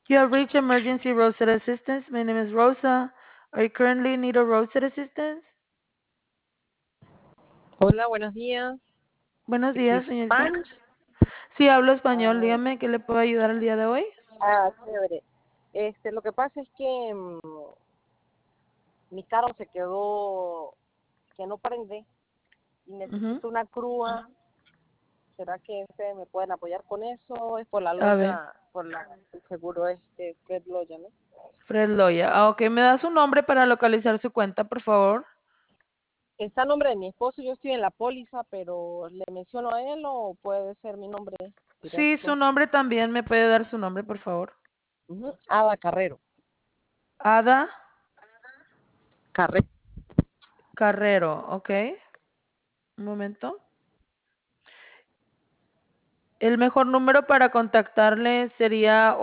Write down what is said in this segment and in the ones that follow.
You have reached emergency roadside assistance. My name is Rosa. Are you currently in need of roadside assistance? Hola, buenos días. Buenos días, Speak señorita. Spanish. Sí, hablo español. Ah, Dígame, ¿qué le puedo ayudar el día de hoy? chévere. Lo que pasa es que mi carro se quedó que no prende y Ujú. necesito una grúa. ¿Será que ustedes me pueden apoyar con eso? Es por la A ver, loya, el seguro Fred Loya, ¿no? Fred Loya. Ok, ¿me da su nombre para localizar su cuenta, por favor? Está a nombre de mi esposo, yo estoy en la póliza, pero ¿le menciono a él o puede ser mi nombre Sí, su directo? nombre también. ¿Me puede dar su nombre, por favor? Ada Carrero. Ada Carrero. Carrero, ok. Un momento. El mejor número para contactarle sería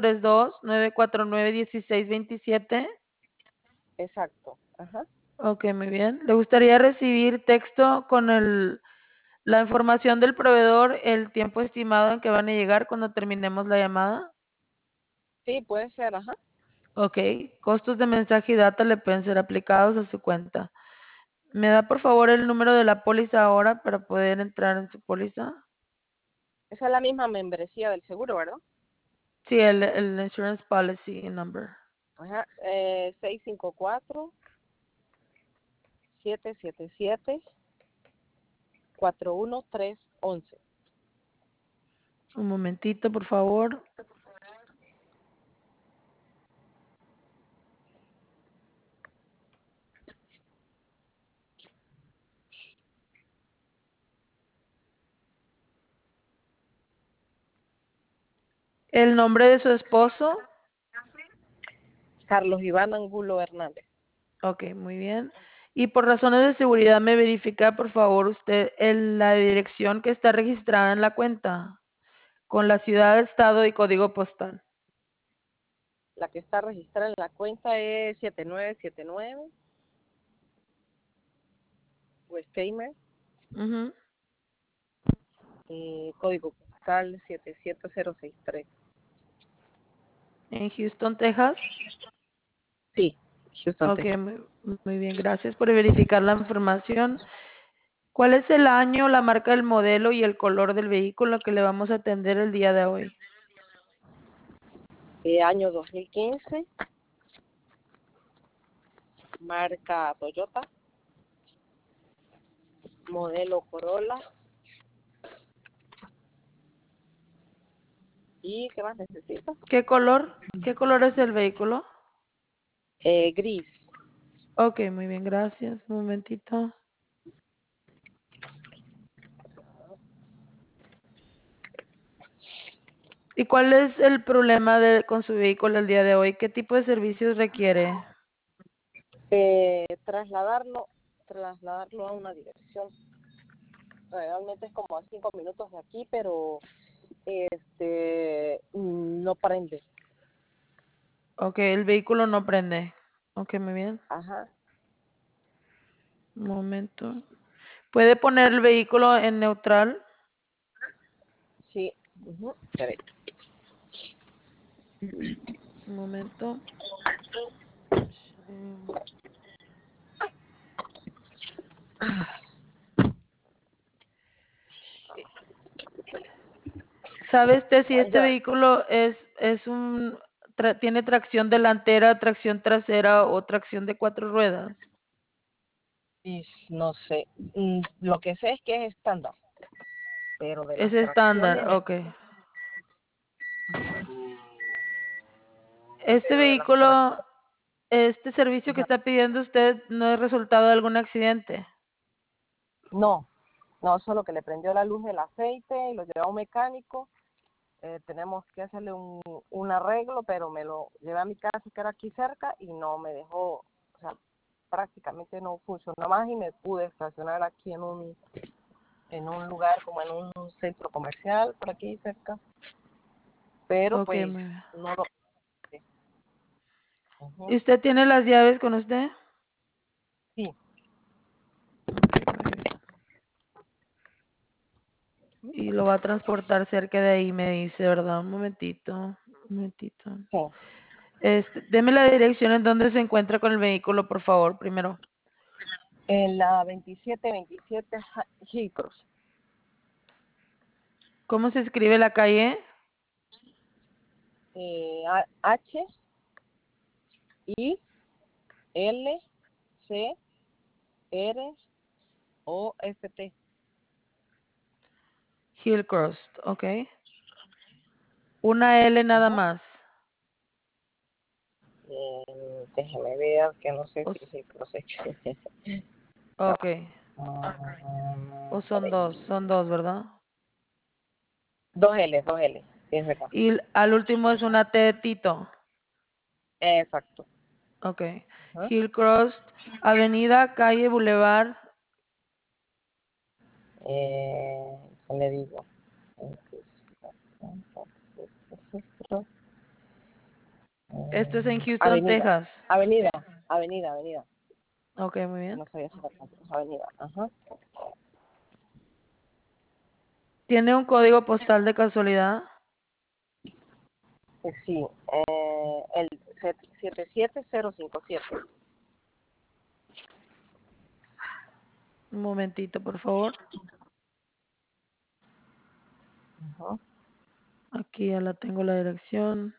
832-949-1627. Exacto. Ajá. Ok, muy bien. ¿Le gustaría recibir texto con la información del proveedor, el tiempo estimado en que van a llegar cuando terminemos la llamada? Sí, puede ser, ajá. Ok, costos de mensaje y data le pueden ser aplicados a su cuenta. ¿Me da por favor el número de la póliza ahora para poder entrar en su póliza? Esa es la misma membresía del seguro, ¿verdad? Sí, el Insurance Policy Number. Ajá. 654-777-41311. Un momentito, por favor. El nombre de su esposo. Carlos Iván Angulo Hernández. Ok, muy bien. Y por razones de seguridad, ¿me verifica, por favor, usted la dirección que está registrada en la cuenta? Con la ciudad, estado y código postal. La que está registrada en la cuenta es 7979 Westheimer, Ujú. código postal 77063. En Houston, Texas. Sí, Houston, Ok, Texas. muy bien. Gracias por verificar la información. ¿Cuál es el año, la marca, el modelo y el color del vehículo que le vamos a atender el día de hoy? Año 2015, marca Toyota, modelo Corolla. ¿Y qué más necesito? ¿Qué color? ¿Qué color es el vehículo? Gris. Ok, muy bien, gracias. Un momentito. ¿Y cuál es el problema con su vehículo el día de hoy? ¿Qué tipo de servicios requiere? Trasladarlo a una dirección. Realmente es como a 5 minutos de aquí, pero no prende. Ok, el vehículo no prende. Ok, muy bien. Ajá. Un momento. ¿Puede poner el vehículo en neutral? Sí. Ujú. Espere. Un momento. ¿Sabe usted si este Ya. vehículo tiene tracción delantera, tracción trasera o tracción de 4 ruedas? Y no sé. Lo que sé es que es estándar, pero de Es las tracciones, estándar, ok. Este pero de las vehículo, tracciones. este servicio que está pidiendo usted no es resultado de algún accidente. No, no, solo que le prendió la luz del aceite y lo llevó a un mecánico. Tenemos que hacerle un arreglo, pero me lo llevé a mi casa que era aquí cerca y no me dejó, o sea, prácticamente no funcionó más y me pude estacionar aquí en un lugar como en un centro comercial por aquí cerca, pero Ok, pues muy bien. no lo... ¿Y Ujú. usted tiene las llaves con usted? Sí. Ok, muy bien. Y lo va a transportar cerca de ahí, me dice, ¿verdad? Un momentito. Un momentito. Sí. Deme la dirección en donde se encuentra con el vehículo, por favor, primero. En la 2727 Hillcross. ¿Cómo se escribe la calle? H I L C R O F T. Hillcrest, ok. Una L nada Ajá. más. Déjeme ver, que no sé O, si Hillcross es. ok. O A son ver. dos, ¿verdad? Dos L, dos L. Sí, es verdad. Y al último es una T de Tito. Exacto. Ok. Ajá. Hillcrest, avenida, calle, boulevard. ¿Qué le digo? Esto es en Houston, Avenida, Texas. avenida, avenida, avenida. Ok, muy bien. No sabía si era avenida. Ajá. ¿Tiene un código postal de casualidad? Sí, el 77057. Un momentito, por favor. Ajá. Aquí ya la tengo la dirección.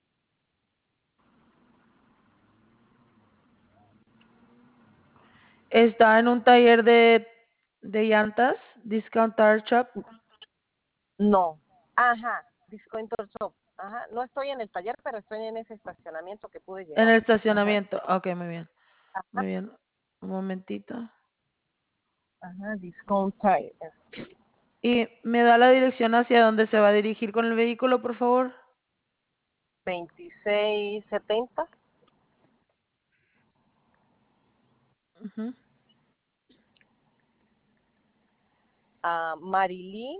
Está en un taller de llantas, Discount Tire Shop, No. Ajá. Discounter Shop. Ajá. No estoy en el taller, pero estoy en ese estacionamiento que pude en el llegar. Ajá. estacionamiento. Ok, muy bien. Ajá. Muy bien. Un momentito. Ajá. Discount Tire. ¿Y me da la dirección hacia dónde se va a dirigir con el vehículo, por favor? 2670. Ujú. Marilyn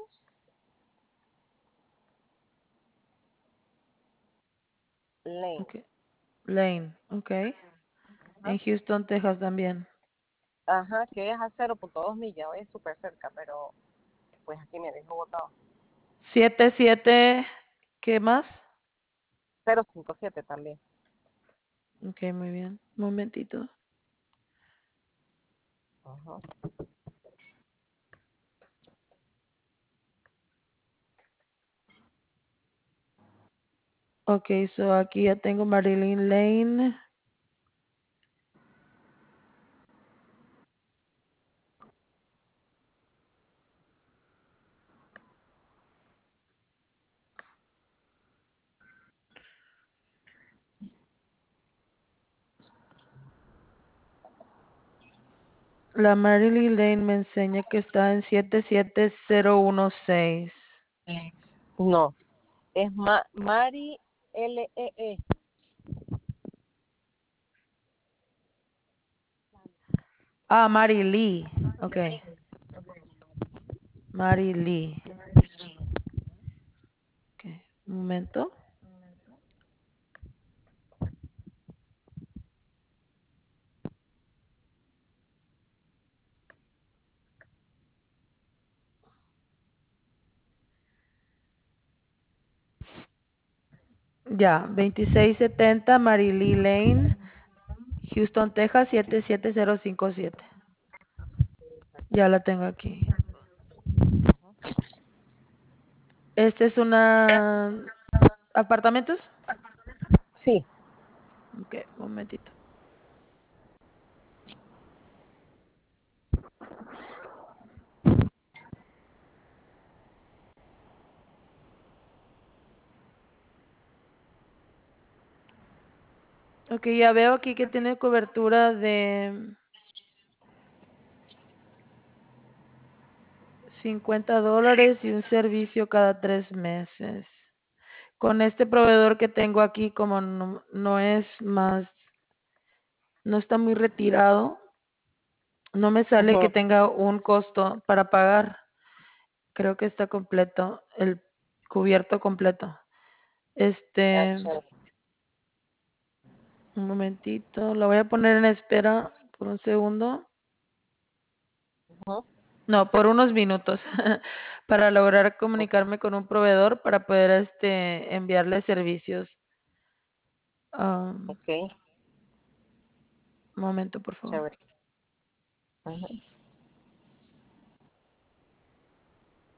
Lane. Ok. Lane, ok. Ajá. En Houston, Texas también. Ajá, que es a 0.2 millas, es súper cerca, pero pues aquí me dejó botado. 77, ¿qué más? 057 también. Ok, muy bien. Un momentito. Ajá. Ok, so aquí ya tengo Marilyn Lane. La Marilyn Lane me enseña que está en 77016. No, es Mari Lee. Ah, Mary Lee. Ok, Mary Lee. Ok, un momento. Ya, 2670 Mary Lee Lane, Houston, Texas, 77057. Ya la tengo aquí. Este es una... ¿Apartamentos? Sí. Ok, un momentito. Ok, ya veo aquí que tiene cobertura de $50 y un servicio cada 3 meses. Con este proveedor que tengo aquí, como no es más, no está muy retirado, no me sale que Ajá. tenga un costo para pagar. Creo que está completo, el cubierto completo. Este, un momentito, lo voy a poner en espera por un segundo. Ajá. No, por unos minutos para lograr comunicarme con un proveedor para poder enviarle servicios. Ok, Un momento, por favor. chévere. Ujú.